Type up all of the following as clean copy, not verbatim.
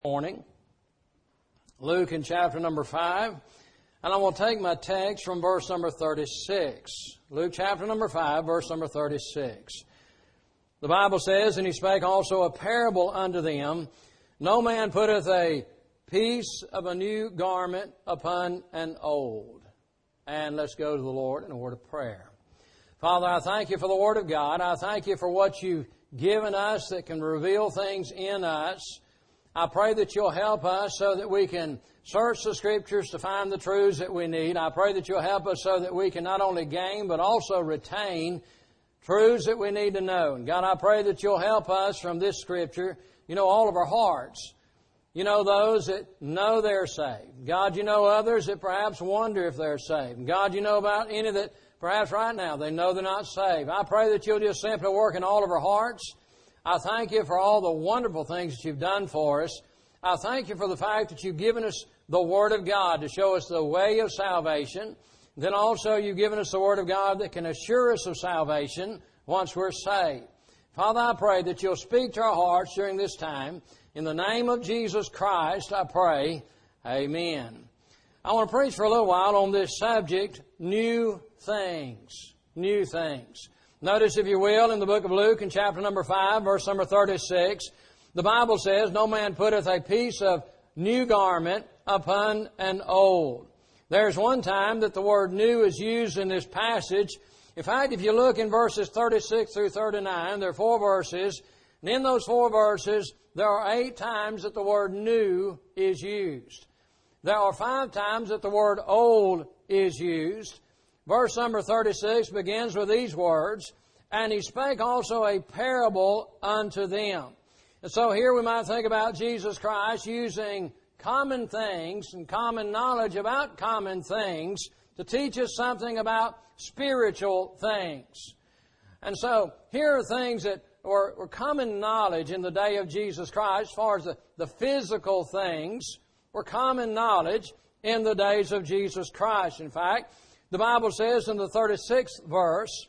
Morning. Luke in chapter number 5. And I will take my text from verse number 36. Luke chapter number 5, verse number 36. The Bible says, And he spake also a parable unto them, No man putteth a piece of a new garment upon an old. And let's go to the Lord in a word of prayer. Father, I thank you for the Word of God. I thank you for what you've given us that can reveal things in us. I pray that you'll help us so that we can search the Scriptures to find the truths that we need. I pray that you'll help us so that we can not only gain but also retain truths that we need to know. And God, I pray that you'll help us from this Scripture. You know all of our hearts. You know those that know they're saved. God, you know others that perhaps wonder if they're saved. And God, you know about any that perhaps right now they know they're not saved. I pray that you'll just simply work in all of our hearts. I thank you for all the wonderful things that you've done for us. I thank you for the fact that you've given us the Word of God to show us the way of salvation. Then also you've given us the Word of God that can assure us of salvation once we're saved. Father, I pray that you'll speak to our hearts during this time. In the name of Jesus Christ, I pray. Amen. I want to preach for a little while on this subject, new things. New things. Notice, if you will, in the book of Luke in chapter number 5, verse number 36, the Bible says, No man putteth a piece of new garment upon an old. There's one time that the word new is used in this passage. In fact, if you look in verses 36 through 39, there are 4 verses. And in those 4 verses, there are 8 times that the word new is used. There are 5 times that the word old is used. Verse number 36 begins with these words, And he spake also a parable unto them. And so here we might think about Jesus Christ using common things and common knowledge about common things to teach us something about spiritual things. And so here are things that were common knowledge in the day of Jesus Christ as far as the physical things were common knowledge in the days of Jesus Christ. In fact, the Bible says in the 36th verse,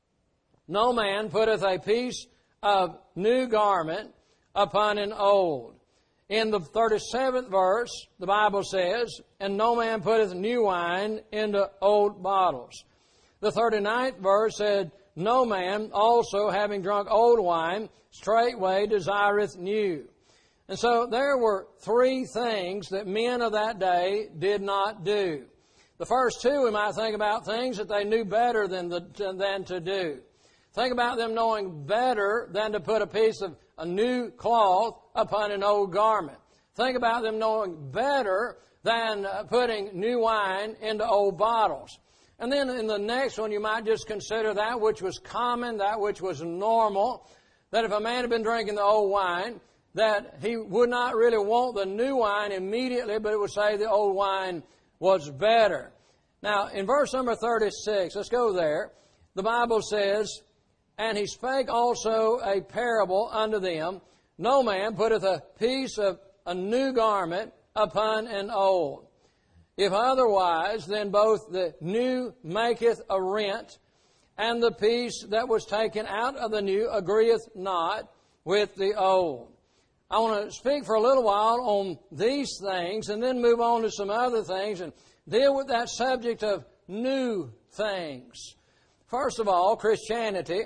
No man putteth a piece of new garment upon an old. In the 37th verse, the Bible says, And no man putteth new wine into old bottles. The 39th verse said, No man also, having drunk old wine, straightway desireth new. And so there were 3 things that men of that day did not do. The first 2, we might think about things that they knew better than to do. Think about them knowing better than to put a piece of a new cloth upon an old garment. Think about them knowing better than putting new wine into old bottles. And then in the next one, you might just consider that which was common, that which was normal, that if a man had been drinking the old wine, that he would not really want the new wine immediately, but it would say the old wine was better. Now, in verse number 36, let's go there. The Bible says, And he spake also a parable unto them, No man putteth a piece of a new garment upon an old. If otherwise, then both the new maketh a rent, and the piece that was taken out of the new agreeth not with the old. I want to speak for a little while on these things and then move on to some other things and deal with that subject of new things. First of all, Christianity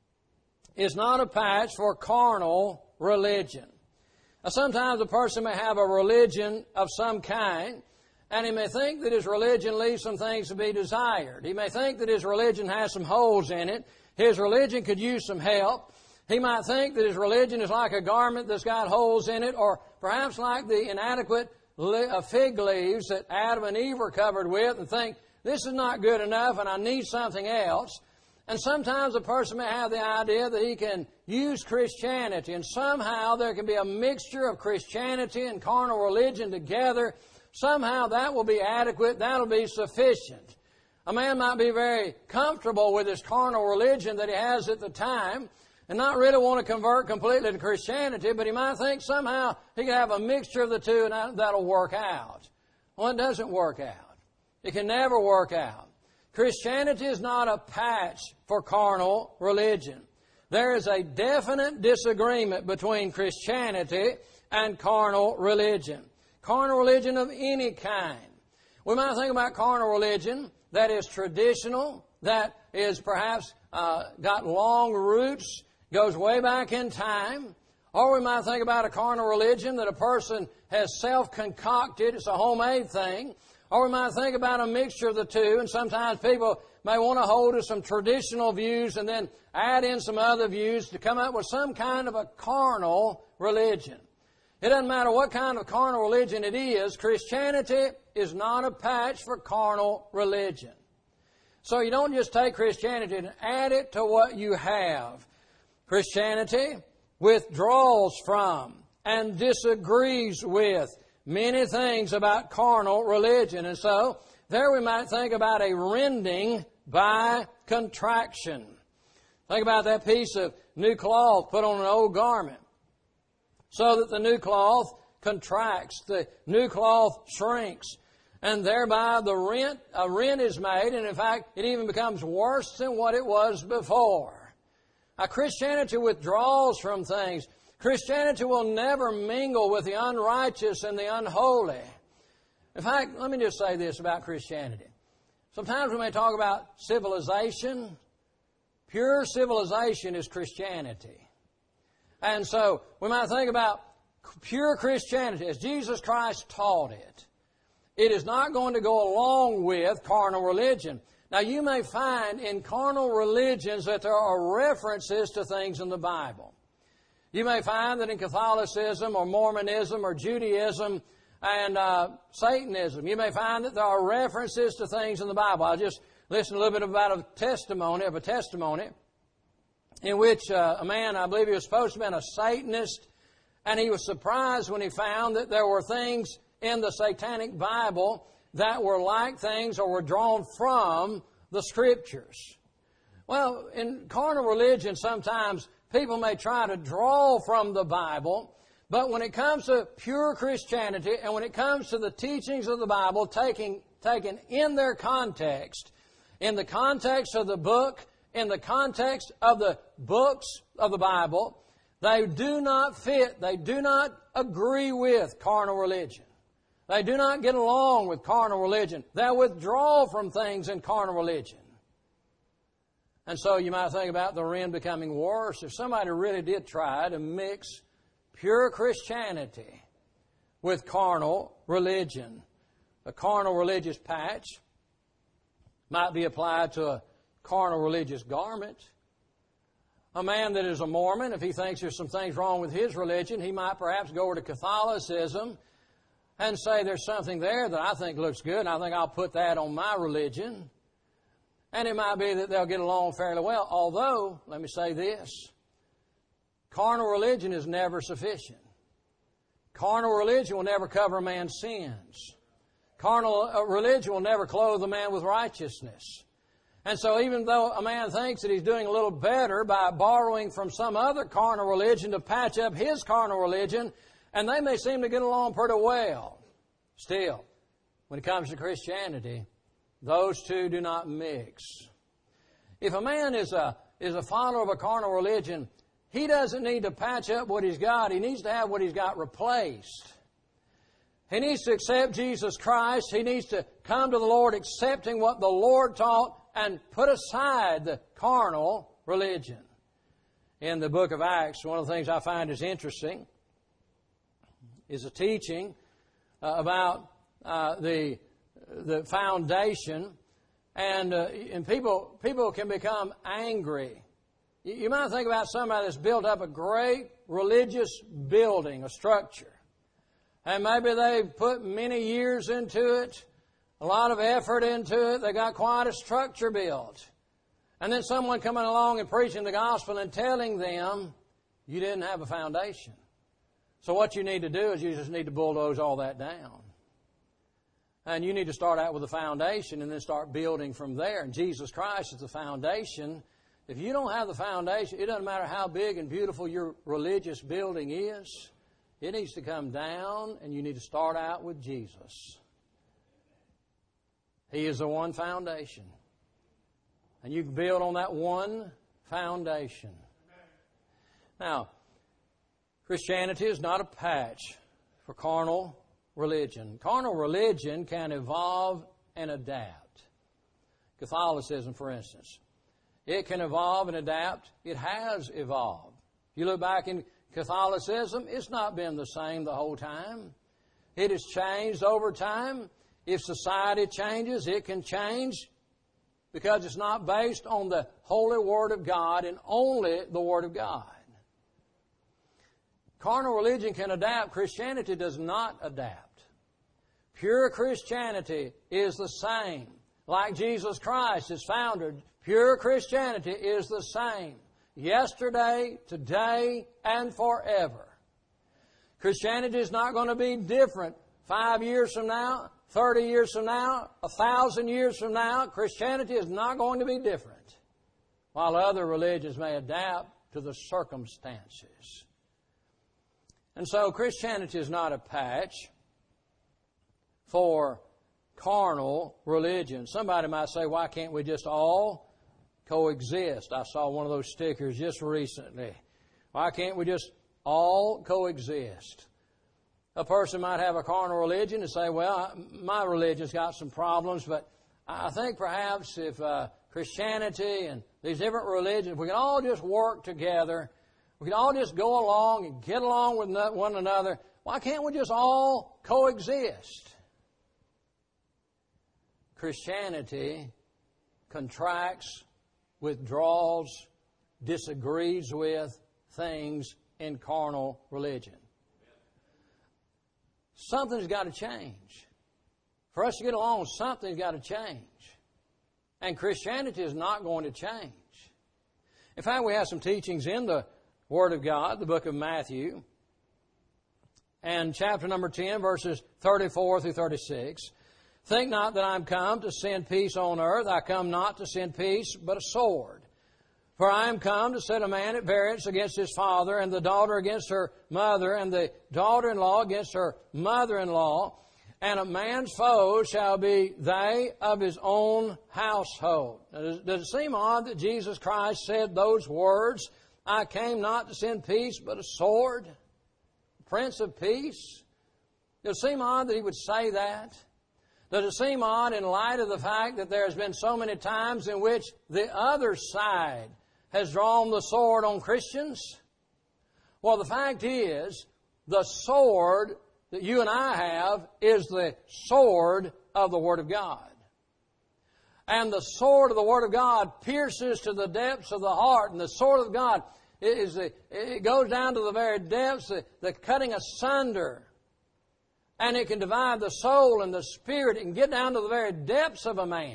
is not a patch for carnal religion. Now, sometimes a person may have a religion of some kind, and he may think that his religion leaves some things to be desired. He may think that his religion has some holes in it. His religion could use some help. He might think that his religion is like a garment that's got holes in it, or perhaps like the inadequate fig leaves that Adam and Eve were covered with, and think, this is not good enough and I need something else. And sometimes a person may have the idea that he can use Christianity, and somehow there can be a mixture of Christianity and carnal religion together. Somehow that will be adequate, that will be sufficient. A man might be very comfortable with his carnal religion that he has at the time, and not really want to convert completely to Christianity, but he might think somehow he can have a mixture of the two and that'll work out. Well, it doesn't work out. It can never work out. Christianity is not a patch for carnal religion. There is a definite disagreement between Christianity and carnal religion. Carnal religion of any kind. We might think about carnal religion that is traditional, that is perhaps got long roots, goes way back in time. Or we might think about a carnal religion that a person has self-concocted. It's a homemade thing. Or we might think about a mixture of the two, and sometimes people may want to hold to some traditional views and then add in some other views to come up with some kind of a carnal religion. It doesn't matter what kind of carnal religion it is, Christianity is not a patch for carnal religion. So you don't just take Christianity and add it to what you have. Christianity withdraws from and disagrees with many things about carnal religion. And so, there we might think about a rending by contraction. Think about that piece of new cloth put on an old garment, so that the new cloth contracts, the new cloth shrinks, and thereby a rent is made, and in fact, it even becomes worse than what it was before. Now, Christianity withdraws from things. Christianity will never mingle with the unrighteous and the unholy. In fact, let me just say this about Christianity. Sometimes we may talk about civilization. Pure civilization is Christianity. And so, we might think about pure Christianity as Jesus Christ taught it. It is not going to go along with carnal religion. Now, you may find in carnal religions that there are references to things in the Bible. You may find that in Catholicism or Mormonism or Judaism and Satanism, you may find that there are references to things in the Bible. I'll just listen a little bit about a testimony in which a man, I believe he was supposed to have been a Satanist, and he was surprised when he found that there were things in the Satanic Bible that were like things or were drawn from the Scriptures. Well, in carnal religion, sometimes people may try to draw from the Bible, but when it comes to pure Christianity and when it comes to the teachings of the Bible taken in their context, in the context of the book, in the context of the books of the Bible, they do not fit, they do not agree with carnal religion. They do not get along with carnal religion. They withdraw from things in carnal religion. And so you might think about the rend becoming worse. If somebody really did try to mix pure Christianity with carnal religion, a carnal religious patch might be applied to a carnal religious garment. A man that is a Mormon, if he thinks there's some things wrong with his religion, he might perhaps go over to Catholicism and say there's something there that I think looks good, and I think I'll put that on my religion. And it might be that they'll get along fairly well. Although, let me say this, carnal religion is never sufficient. Carnal religion will never cover a man's sins. Carnal religion will never clothe a man with righteousness. And so even though a man thinks that he's doing a little better by borrowing from some other carnal religion to patch up his carnal religion, and they may seem to get along pretty well, still, when it comes to Christianity, those two do not mix. If a man is a follower of a carnal religion, he doesn't need to patch up what he's got. He needs to have what he's got replaced. He needs to accept Jesus Christ. He needs to come to the Lord accepting what the Lord taught and put aside the carnal religion. In the book of Acts, one of the things I find is interesting is a teaching about the foundation, and people can become angry. You might think about somebody that's built up a great religious building, a structure, and maybe they've put many years into it, a lot of effort into it. They got quite a structure built. And then someone coming along and preaching the gospel and telling them, you didn't have a foundation. So what you need to do is you just need to bulldoze all that down. And you need to start out with a foundation and then start building from there. And Jesus Christ is the foundation. If you don't have the foundation, it doesn't matter how big and beautiful your religious building is. It needs to come down, and you need to start out with Jesus. He is the one foundation. And you can build on that one foundation. Now, Christianity is not a patch for carnal religion. Carnal religion can evolve and adapt. Catholicism, for instance. It can evolve and adapt. It has evolved. If you look back in Catholicism, it's not been the same the whole time. It has changed over time. If society changes, it can change because it's not based on the Holy Word of God and only the Word of God. Carnal religion can adapt. Christianity does not adapt. Pure Christianity is the same. Like Jesus Christ is founded, pure Christianity is the same. Yesterday, today, and forever. Christianity is not going to be different 5 years from now, 30 years from now, 1,000 years from now. Christianity is not going to be different. While other religions may adapt to the circumstances. And so Christianity is not a patch for carnal religion. Somebody might say, why can't we just all coexist? I saw one of those stickers just recently. Why can't we just all coexist? A person might have a carnal religion and say, well, my religion's got some problems, but I think perhaps if Christianity and these different religions, we can all just work together. We can all just go along and get along with one another. Why can't we just all coexist? Christianity contracts, withdraws, disagrees with things in carnal religion. Something's got to change. For us to get along, something's got to change. And Christianity is not going to change. In fact, we have some teachings in the Word of God, the book of Matthew, and chapter number 10, verses 34 through 36. Think not that I am come to send peace on earth. I come not to send peace, but a sword. For I am come to set a man at variance against his father, and the daughter against her mother, and the daughter-in-law against her mother-in-law. And a man's foes shall be they of his own household. Now, does it seem odd that Jesus Christ said those words? I came not to send peace, but a sword. Prince of Peace. Does it seem odd that he would say that? Does it seem odd in light of the fact that there has been so many times in which the other side has drawn the sword on Christians? Well, the fact is, the sword that you and I have is the sword of the Word of God. And the sword of the Word of God pierces to the depths of the heart. And the sword of God, it goes down to the very depths, the cutting asunder. And it can divide the soul and the spirit. It can get down to the very depths of a man.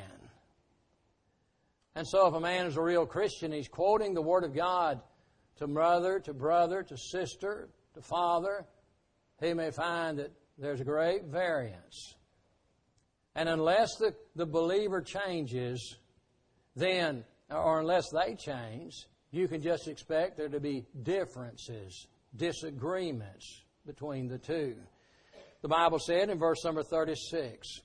And so if a man is a real Christian, he's quoting the Word of God to mother, to brother, to sister, to father, he may find that there's a great variance. And unless the believer changes, then, or unless they change, you can just expect there to be differences, disagreements between the two. The Bible said in verse number 36,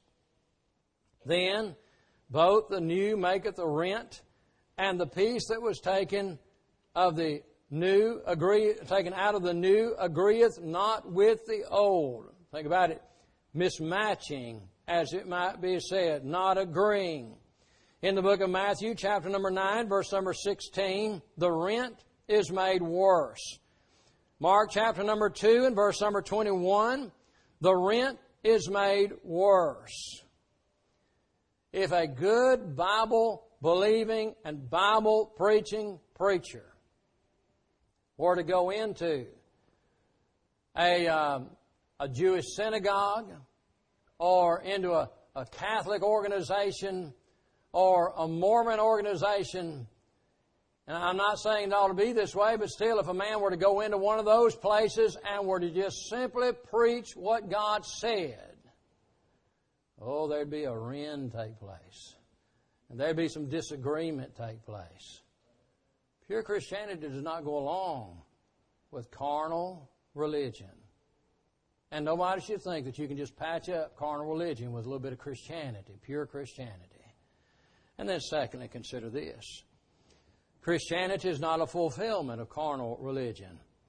Then both the new maketh the rent, and the piece that was taken of the new taken out of the new agreeth not with the old. Think about it. Mismatching, as it might be said, not agreeing. In the book of Matthew, chapter number 9, verse number 16, the rent is made worse. Mark chapter number 2 and verse number 21, the rent is made worse. If a good Bible-believing and Bible-preaching preacher were to go into a Jewish synagogue or into a Catholic organization or a Mormon organization, and I'm not saying it ought to be this way, but still, if a man were to go into one of those places and were to just simply preach what God said, oh, there'd be a rend take place. And there'd be some disagreement take place. Pure Christianity does not go along with carnal religion. And nobody should think that you can just patch up carnal religion with a little bit of Christianity, pure Christianity. And then secondly, consider this. Christianity is not a fulfillment of carnal religion.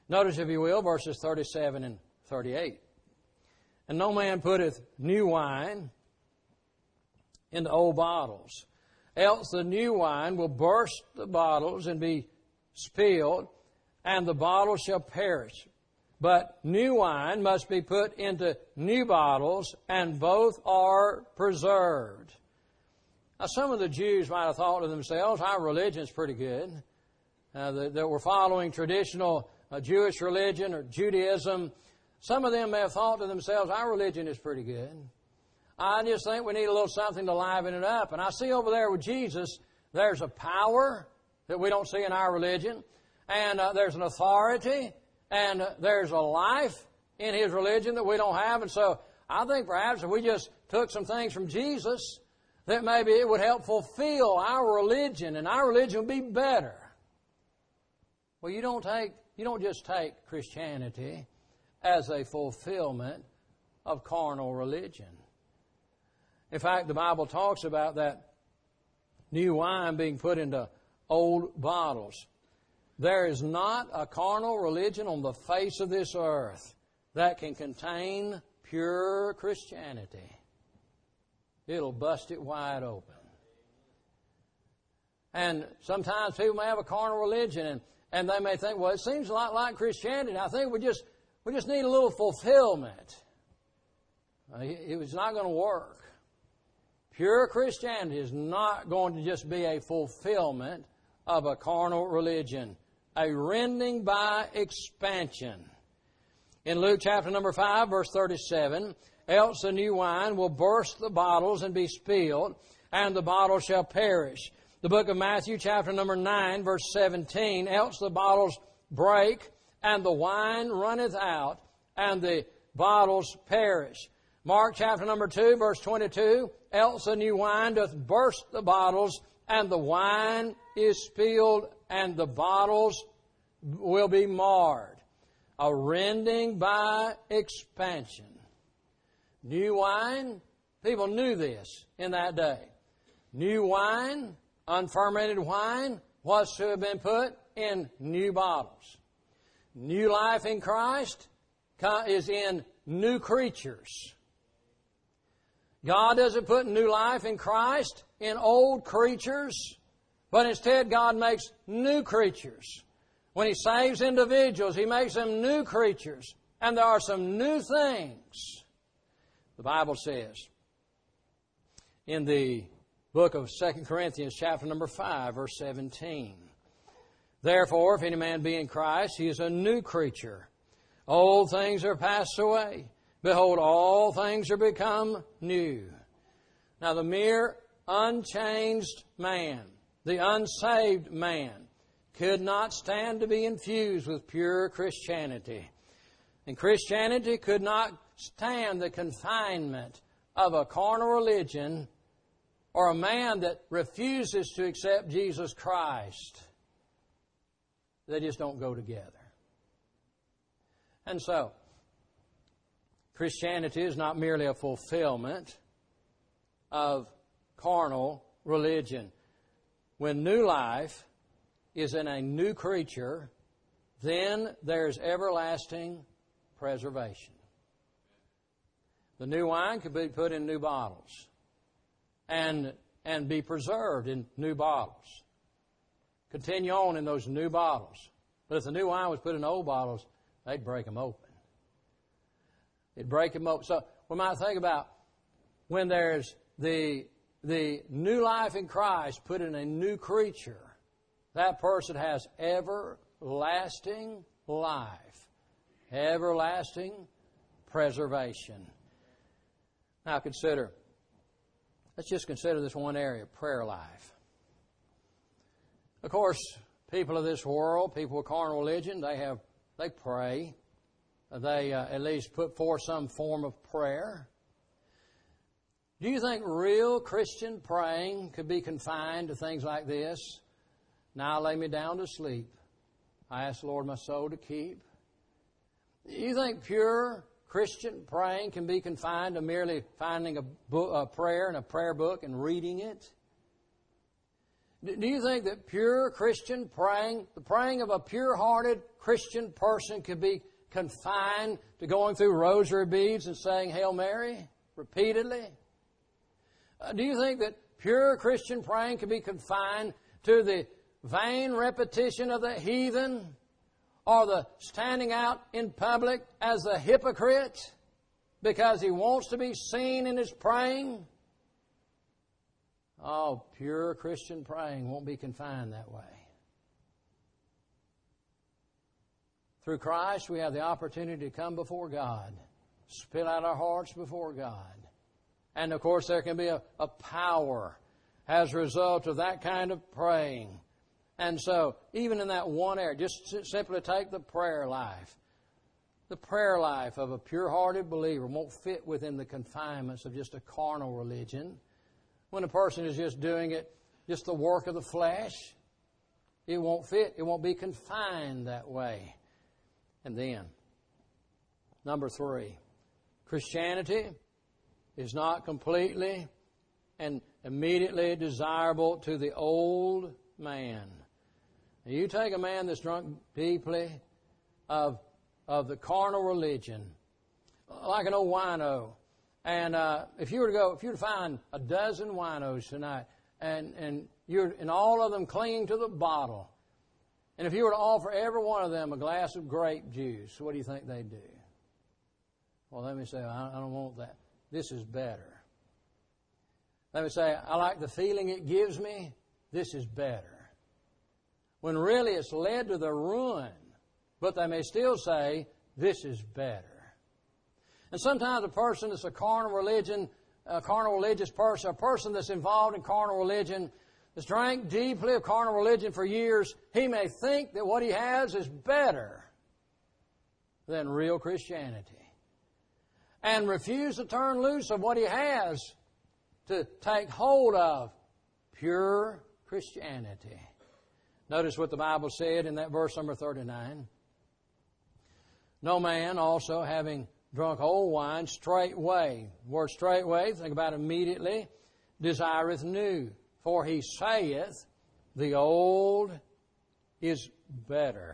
Notice, if you will, verses 37 and 38. And no man putteth new wine into old bottles, else the new wine will burst the bottles and be spilled, and the bottles shall perish. But new wine must be put into new bottles, and both are preserved. Now, some of the Jews might have thought to themselves, our religion's pretty good. That we're following traditional Jewish religion or Judaism. Some of them may have thought to themselves, our religion is pretty good. I just think we need a little something to liven it up. And I see over there with Jesus, there's a power that we don't see in our religion. And there's an authority. And there's a life in His religion that we don't have. And so I think perhaps if we just took some things from Jesus, that maybe it would help fulfill our religion, and our religion would be better. Well, you don't just take Christianity as a fulfillment of carnal religion. In fact, the Bible talks about that new wine being put into old bottles. There is not a carnal religion on the face of this earth that can contain pure Christianity. It'll bust it wide open. And sometimes people may have a carnal religion and they may think, well, it seems a lot like Christianity. I think we just need a little fulfillment. It's not going to work. Pure Christianity is not going to just be a fulfillment of a carnal religion, a rending by expansion. In Luke chapter number 5, verse 37, else the new wine will burst the bottles and be spilled, and the bottles shall perish. The book of Matthew chapter number 9, verse 17, else the bottles break, and the wine runneth out, and the bottles perish. Mark chapter number 2, verse 22, else the new wine doth burst the bottles, and the wine is spilled, and the bottles will be marred. A rending by expansion. New wine, people knew this in that day. New wine, unfermented wine, was to have been put in new bottles. New life in Christ is in new creatures. God doesn't put new life in Christ in old creatures, but instead God makes new creatures. When He saves individuals, He makes them new creatures. And there are some new things. The Bible says in the book of 2 Corinthians chapter number 5, verse 17, therefore, if any man be in Christ, he is a new creature. Old things are passed away. Behold, all things are become new. Now, the mere unchanged man, the unsaved man, could not stand to be infused with pure Christianity. And Christianity could not stand the confinement of a carnal religion or a man that refuses to accept Jesus Christ. They just don't go together. And so, Christianity is not merely a fulfillment of carnal religion. When new life is in a new creature, then there's everlasting preservation. The new wine could be put in new bottles and be preserved in new bottles. Continue on in those new bottles. But if the new wine was put in old bottles, they'd break them open. It'd break them open. So we might think about when there's the new life in Christ put in a new creature, that person has everlasting life, everlasting preservation. Now let's just consider this one area, prayer life. Of course, people of this world, people with carnal religion, they pray. They at least put forth some form of prayer. Do you think real Christian praying could be confined to things like this? Now lay me down to sleep. I ask the Lord my soul to keep. Do you think pure Christian praying can be confined to merely finding a prayer in a prayer book and reading it? Do you think that pure Christian praying, the praying of a pure-hearted Christian person, could be confined to going through rosary beads and saying Hail Mary repeatedly? Do you think that pure Christian praying could be confined to the vain repetition of the heathen, or the standing out in public as a hypocrite because he wants to be seen in his praying? Oh, pure Christian praying won't be confined that way. Through Christ, we have the opportunity to come before God, spill out our hearts before God. And of course, there can be a power as a result of that kind of praying. And so, even in that one area, just simply take the prayer life. The prayer life of a pure-hearted believer won't fit within the confinements of just a carnal religion. When a person is just doing it, just the work of the flesh, it won't fit. It won't be confined that way. And then, number 3, Christianity is not completely and immediately desirable to the old man. Now, you take a man that's drunk deeply of the carnal religion, like an old wino, and if you were to find a dozen winos tonight, and all of them clinging to the bottle, and if you were to offer every one of them a glass of grape juice, what do you think they'd do? Well, let me say, I don't want that. This is better. Let me say, I like the feeling it gives me. This is better. When really it's led to their ruin, but they may still say, this is better. And sometimes a person that's a carnal religious person, a person that's involved in carnal religion, that's drank deeply of carnal religion for years, he may think that what he has is better than real Christianity, and refuse to turn loose of what he has to take hold of pure Christianity. Notice what the Bible said in that verse number 39. No man also having drunk old wine straightway. The word straightway, think about immediately, desireth new. For he saith, the old is better.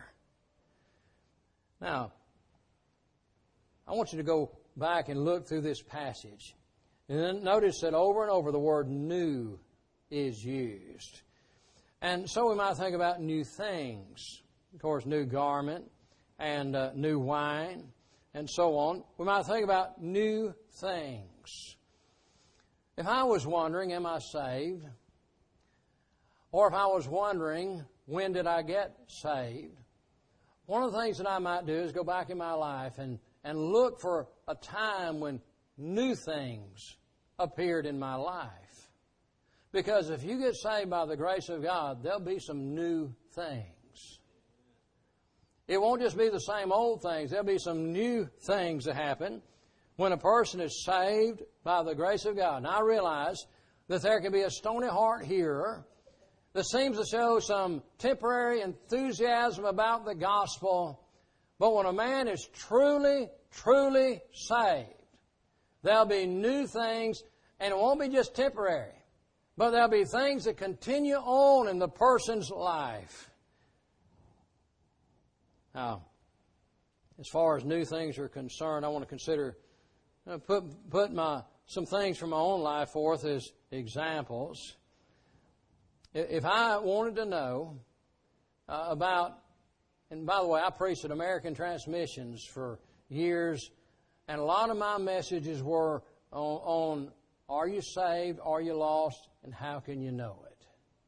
Now, I want you to go back and look through this passage. And then notice that over and over the word new is used. And so we might think about new things. Of course, new garment and new wine and so on. We might think about new things. If I was wondering, am I saved? Or if I was wondering, when did I get saved? One of the things that I might do is go back in my life and look for a time when new things appeared in my life. Because if you get saved by the grace of God, there'll be some new things. It won't just be the same old things. There'll be some new things that happen when a person is saved by the grace of God. And I realize that there can be a stony heart hearer that seems to show some temporary enthusiasm about the gospel. But when a man is truly, truly saved, there'll be new things, and it won't be just temporary, but there'll be things that continue on in the person's life. Now, as far as new things are concerned, I want to consider, put some things from my own life forth as examples. If I wanted to know about, and by the way, I preached at American Transmissions for years, and a lot of my messages were on are you saved, are you lost, and how can you know it?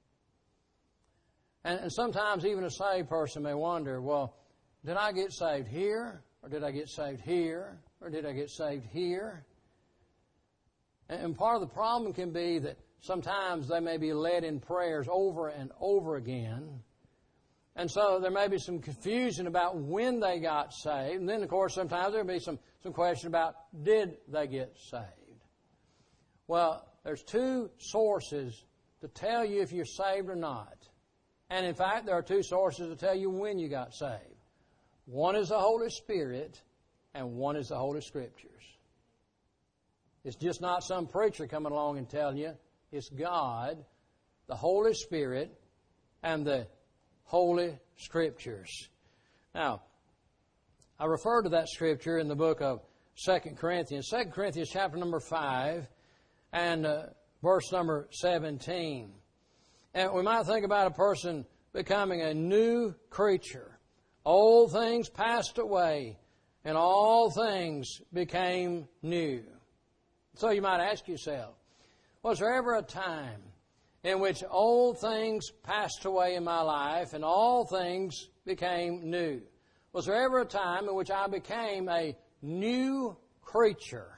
And sometimes even a saved person may wonder, well, did I get saved here, or did I get saved here, or did I get saved here? And part of the problem can be that sometimes they may be led in prayers over and over again. And so there may be some confusion about when they got saved. And then, of course, sometimes there may be some question about did they get saved. Well, there's two sources to tell you if you're saved or not. And in fact, there are two sources to tell you when you got saved. One is the Holy Spirit, and one is the Holy Scriptures. It's just not some preacher coming along and telling you. It's God the Holy Spirit, and the Holy Scriptures. Now, I refer to that Scripture in the book of 2 Corinthians. 2 Corinthians chapter number 5 and verse number 17. And we might think about a person becoming a new creature. Old things passed away, and all things became new. So you might ask yourself, was there ever a time in which old things passed away in my life and all things became new? Was there ever a time in which I became a new creature?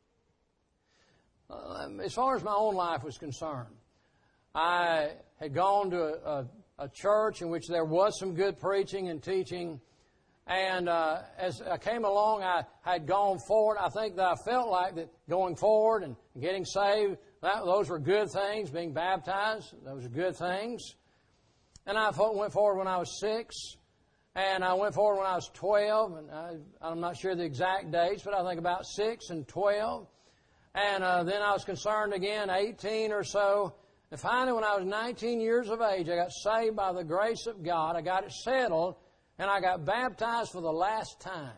As far as my own life was concerned, I had gone to a church in which there was some good preaching and teaching. And as I came along, I had gone forward. I think that I felt like that going forward and getting saved, those were good things. Being baptized, those were good things. And I went forward when I was 6. And I went forward when I was 12. And I'm not sure the exact dates, but I think about 6 and 12. And then I was concerned again, 18 or so. And finally, when I was 19 years of age, I got saved by the grace of God. I got it settled. And I got baptized for the last time.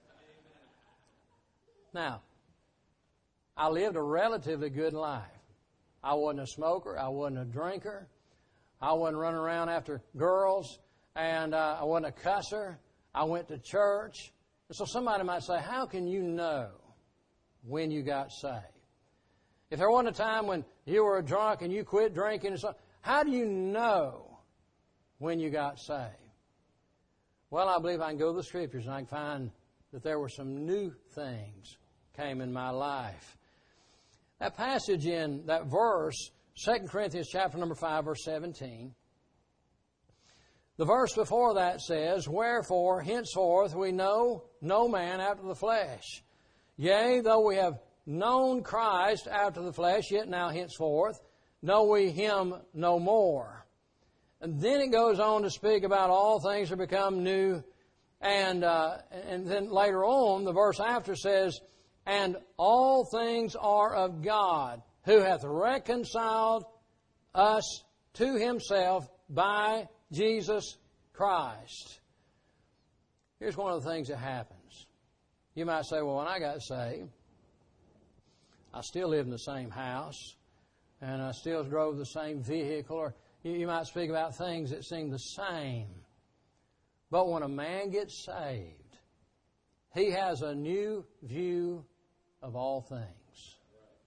Now, I lived a relatively good life. I wasn't a smoker. I wasn't a drinker. I wasn't running around after girls. And I wasn't a cusser. I went to church. And so somebody might say, how can you know when you got saved? If there wasn't a time when you were a drunk and you quit drinking, and so, how do you know when you got saved? Well, I believe I can go to the Scriptures and I can find that there were some new things came in my life. That passage in that verse, 2 Corinthians chapter number 5, verse 17, the verse before that says, wherefore, henceforth we know no man after the flesh. Yea, though we have known Christ after the flesh, yet now henceforth know we Him no more. And then it goes on to speak about all things are become new. And then later on, the verse after says, and all things are of God, who hath reconciled us to Himself by Jesus Christ. Here's one of the things that happens. You might say, well, when I got saved, I still lived in the same house, and I still drove the same vehicle, or you might speak about things that seem the same. But when a man gets saved, he has a new view of all things.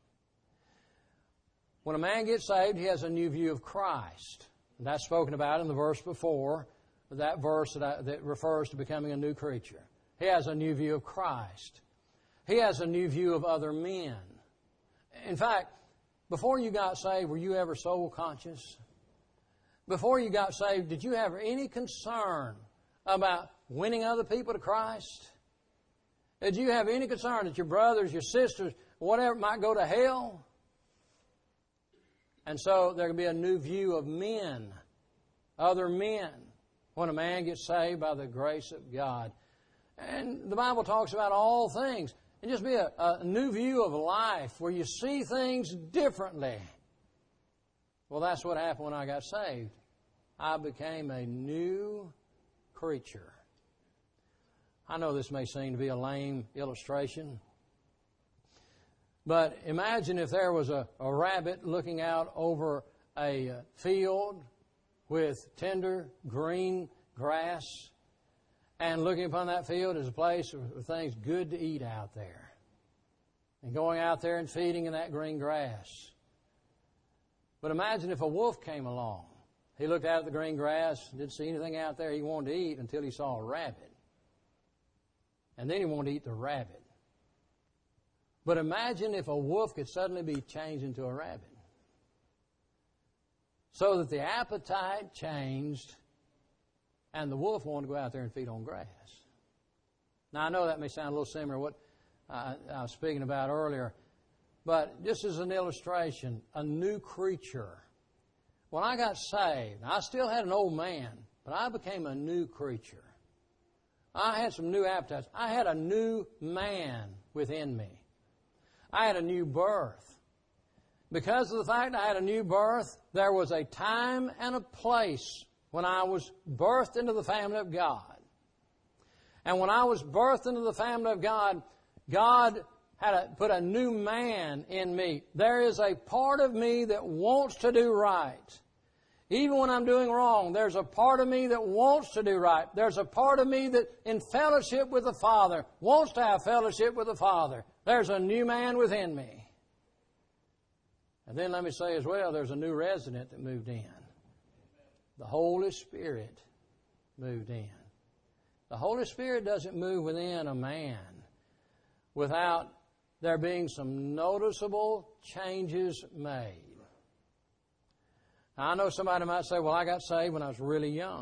When a man gets saved, he has a new view of Christ. And that's spoken about in the verse before, that verse that refers to becoming a new creature. He has a new view of Christ. He has a new view of other men. In fact, before you got saved, were you ever soul conscious? Before you got saved, did you have any concern about winning other people to Christ? Did you have any concern that your brothers, your sisters, whatever, might go to hell? And so there can be a new view of men, other men, when a man gets saved by the grace of God. And the Bible talks about all things. And just be a new view of life where you see things differently. Well, that's what happened when I got saved. I became a new creature. I know this may seem to be a lame illustration, but imagine if there was a rabbit looking out over a field with tender green grass, and looking upon that field as a place of things good to eat out there, and going out there and feeding in that green grass. But imagine if a wolf came along. He looked out at the green grass, didn't see anything out there he wanted to eat until he saw a rabbit. And then he wanted to eat the rabbit. But imagine if a wolf could suddenly be changed into a rabbit. So that the appetite changed and the wolf wanted to go out there and feed on grass. Now, I know that may sound a little similar to what I was speaking about earlier, but just as an illustration, a new creature. When I got saved, I still had an old man, but I became a new creature. I had some new appetites. I had a new man within me. I had a new birth. Because of the fact I had a new birth, there was a time and a place when I was birthed into the family of God. And when I was birthed into the family of God, God had put a new man in me. There is a part of me that wants to do right. Even when I'm doing wrong, there's a part of me that wants to do right. There's a part of me that, in fellowship with the Father, wants to have fellowship with the Father. There's a new man within me. And then let me say as well, there's a new resident that moved in. The Holy Spirit moved in. The Holy Spirit doesn't move within a man without there being some noticeable changes made. Now, I know somebody might say, well, I got saved when I was really young.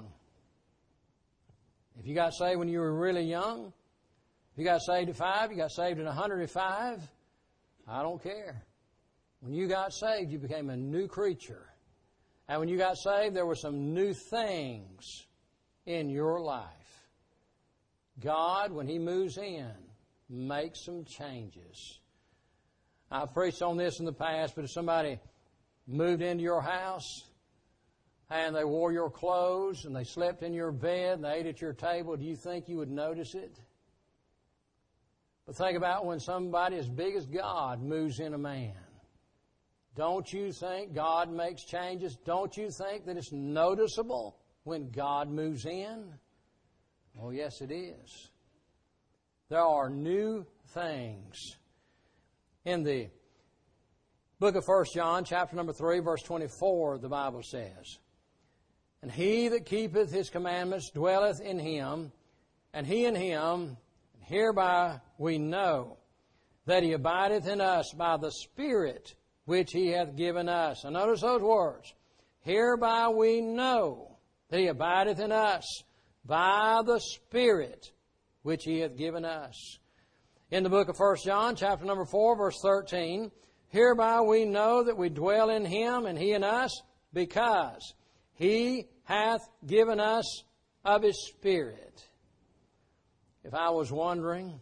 If you got saved when you were really young, if you got saved at 5, you got saved at 105, I don't care. When you got saved, you became a new creature. And when you got saved, there were some new things in your life. God, when He moves in, makes some changes. I've preached on this in the past, but if somebody moved into your house and they wore your clothes and they slept in your bed and they ate at your table, do you think you would notice it? But think about when somebody as big as God moves in a man. Don't you think God makes changes? Don't you think that it's noticeable when God moves in? Oh, yes, it is. There are new things. In the book of 1 John, chapter number 3, verse 24, the Bible says, "And he that keepeth His commandments dwelleth in Him, and He in him. And hereby we know that He abideth in us by the Spirit which He hath given us." And notice those words. Hereby we know that He abideth in us by the Spirit which He hath given us. In the book of 1 John, chapter number 4, verse 13, "Hereby we know that we dwell in Him and He in us, because He hath given us of His Spirit." If I was wondering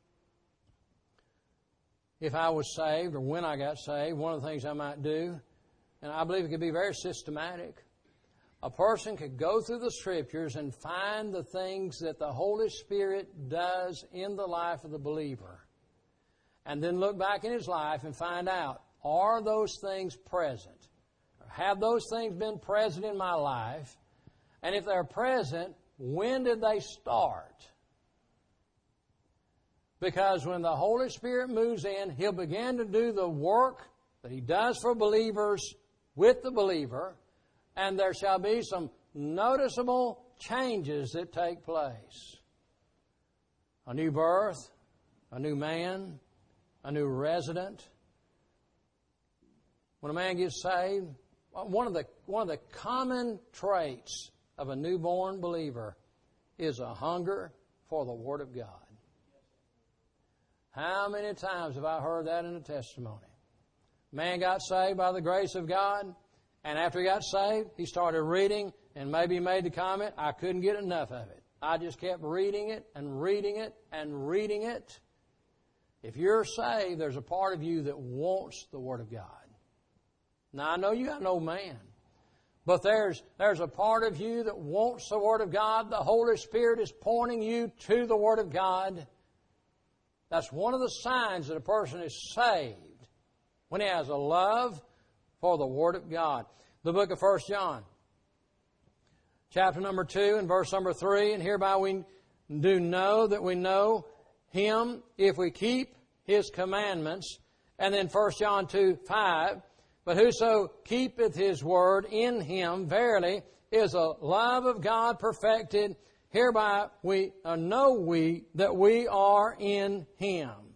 if I was saved or when I got saved, one of the things I might do, and I believe it could be very systematic, a person could go through the Scriptures and find the things that the Holy Spirit does in the life of the believer. And then look back in his life and find out, are those things present? Or have those things been present in my life? And if they're present, when did they start? Because when the Holy Spirit moves in, He'll begin to do the work that He does for believers with the believer, and there shall be some noticeable changes that take place. A new birth, a new man, a new resident. When a man gets saved, one of the common traits of a newborn believer is a hunger for the Word of God. How many times have I heard that in a testimony? Man got saved by the grace of God, and after he got saved, he started reading, and maybe he made the comment, "I couldn't get enough of it. I just kept reading it and reading it and reading it." If you're saved, there's a part of you that wants the Word of God. Now, I know you got an old man, but there's a part of you that wants the Word of God. The Holy Spirit is pointing you to the Word of God. That's one of the signs that a person is saved, when he has a love for the Word of God. The book of 1 John, chapter number 2 and verse number 3, "And hereby we do know that we know Him if we keep His commandments." And then 1 John 2, 5, "But whoso keepeth His word in Him, verily, is a love of God perfected. Hereby we know that we are in Him."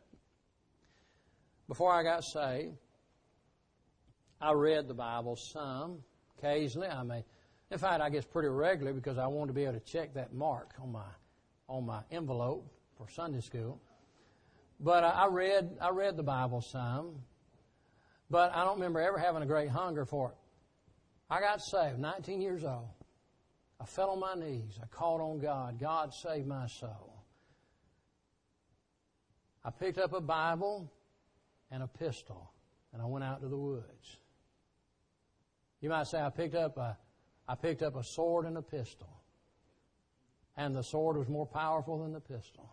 Before I got saved, I read the Bible some. Occasionally, in fact, I guess pretty regularly, because I wanted to be able to check that mark on my envelope for Sunday school. But I read the Bible some, but I don't remember ever having a great hunger for it. I got saved, 19 years old. I fell on my knees. I called on God. God, save my soul. I picked up a Bible and a pistol, and I went out to the woods. You might say I picked up a sword and a pistol. And the sword was more powerful than the pistol.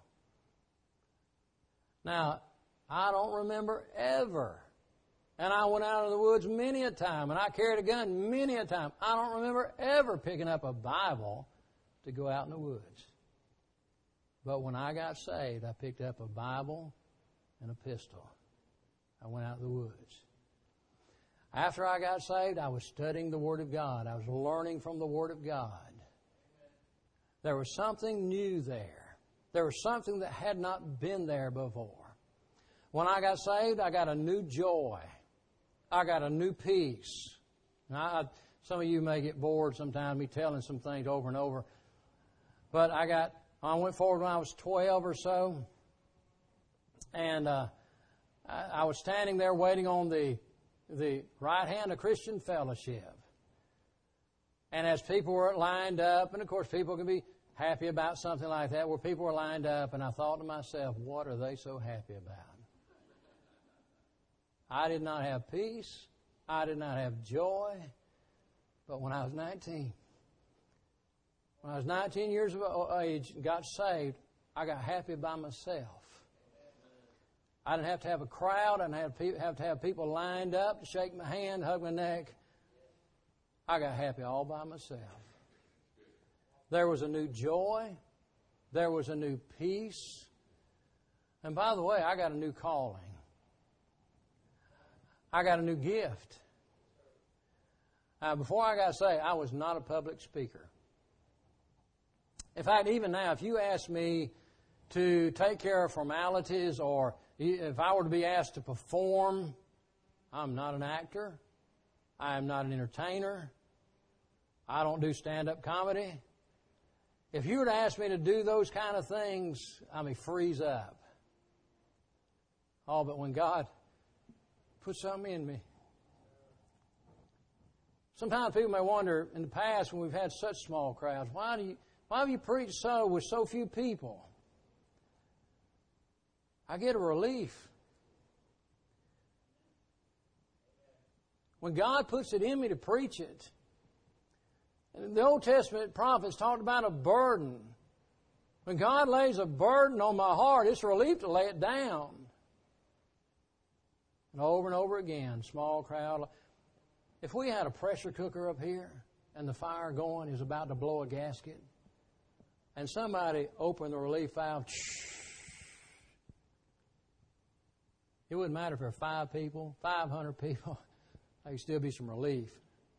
Now, I don't remember ever. And I went out of the woods many a time, and I carried a gun many a time. I don't remember ever picking up a Bible to go out in the woods. But when I got saved, I picked up a Bible and a pistol. I went out in the woods. After I got saved, I was studying the Word of God. I was learning from the Word of God. There was something new there. There was something that had not been there before. When I got saved, I got a new joy. I got a new peace. Now, some of you may get bored sometimes me telling some things over and over. But I went forward when I was 12 or so. And I was standing there waiting on the right hand of Christian Fellowship. And as people were lined up, and of course people can be happy about something like that, where people were lined up, and I thought to myself, what are they so happy about? I did not have peace. I did not have joy. But when I was 19 years of age and got saved, I got happy by myself. I didn't have to have a crowd. I didn't have to have people lined up to shake my hand, hug my neck. I got happy all by myself. There was a new joy. There was a new peace. And by the way, I got a new calling. I got a new gift. Before I got saved, I was not a public speaker. In fact, even now, if you ask me to take care of formalities, or if I were to be asked to perform, I'm not an actor. I am not an entertainer. I don't do stand-up comedy. If you were to ask me to do those kind of things, I may freeze up. Oh, but when God put something in me. Sometimes people may wonder, in the past when we've had such small crowds, why have you preached so with so few people? I get a relief. When God puts it in me to preach it, and the Old Testament prophets talked about a burden. When God lays a burden on my heart, it's a relief to lay it down. And over again, small crowd. If we had a pressure cooker up here and the fire going is about to blow a gasket, and somebody opened the relief valve, it wouldn't matter if there were 5 people, 500 people, there could still be some relief.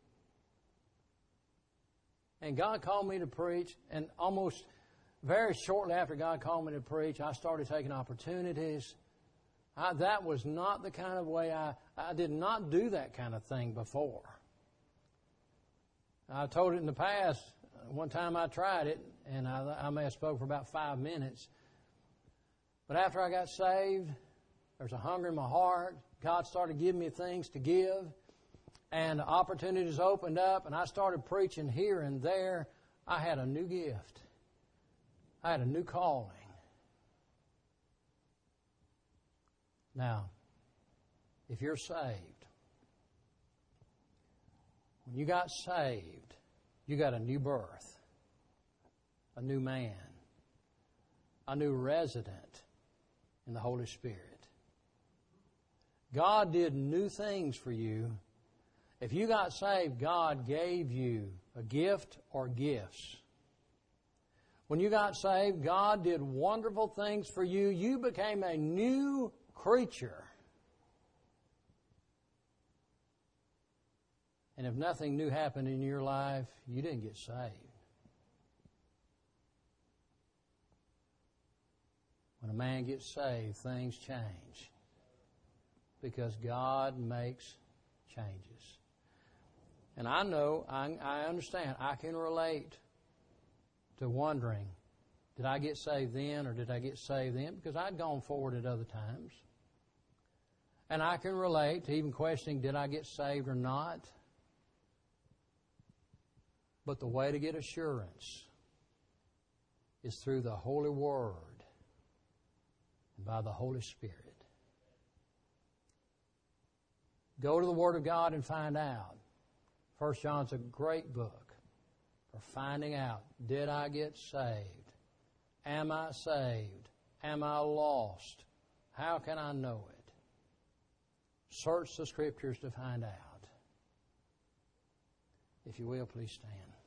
And God called me to preach, and almost very shortly after God called me to preach, I started taking opportunities. That was not the kind of way I did not do that kind of thing before. I told it in the past. One time I tried it, and I may have spoken for about 5 minutes. But after I got saved, there's a hunger in my heart. God started giving me things to give. And opportunities opened up, and I started preaching here and there. I had a new gift. I had a new calling. Now, if you're saved, when you got saved, you got a new birth, a new man, a new resident in the Holy Spirit. God did new things for you. If you got saved, God gave you a gift or gifts. When you got saved, God did wonderful things for you. You became a new creature. And if nothing new happened in your life, you didn't get saved. When a man gets saved, things change. Because God makes changes. And I know, I understand, I can relate to wondering, did I get saved then or did I get saved then? Because I'd gone forward at other times. And I can relate to even questioning, did I get saved or not? But the way to get assurance is through the Holy Word and by the Holy Spirit. Go to the Word of God and find out. 1 John's a great book for finding out, did I get saved? Am I saved? Am I lost? How can I know it? Search the Scriptures to find out. If you will, please stand.